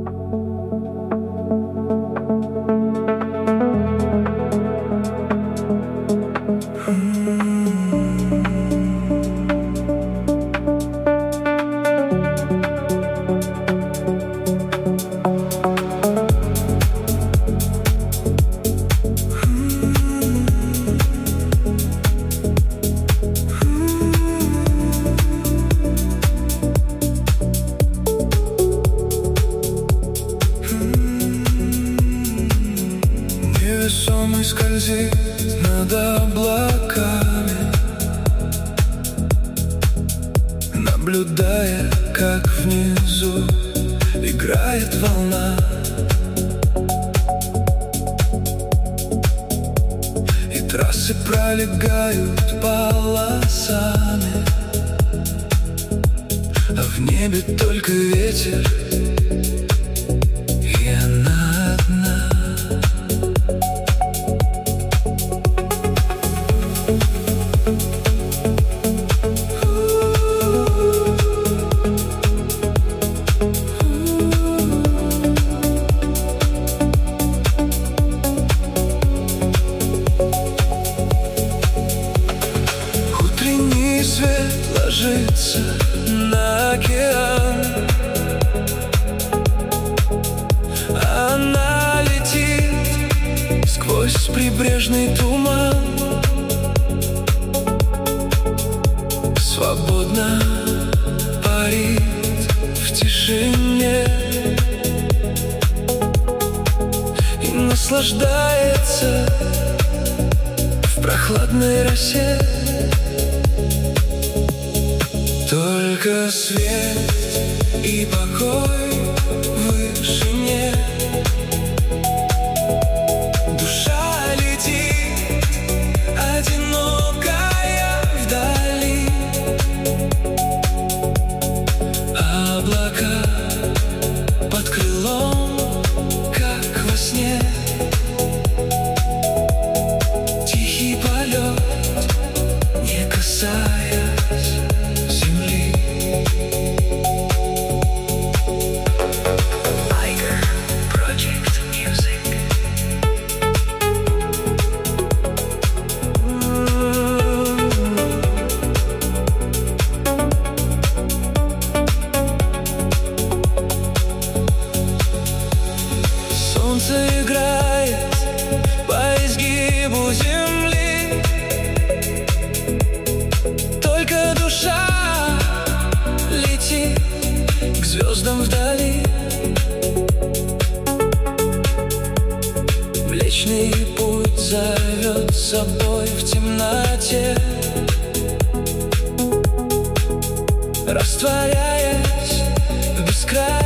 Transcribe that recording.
Невесомый скользит над облаками, наблюдая, как внизу играет волна. И трассы пролегают полосами, а в небе только ветер, и она одна. Свет ложится на океан, она летит сквозь прибрежный туман, свободно парит в тишине и наслаждается в прохладной росе. Только свет и покой в вышине. Душа летит, одинокая вдали. Облака под крылом, как во сне. Тихий полет, не касаясь земли. Tiger Project Music. Солнце играет по изгибу земли, только душа летит к звездам вдали. Млечный путь зовет с собой в темноте, растворяясь в бескрайнем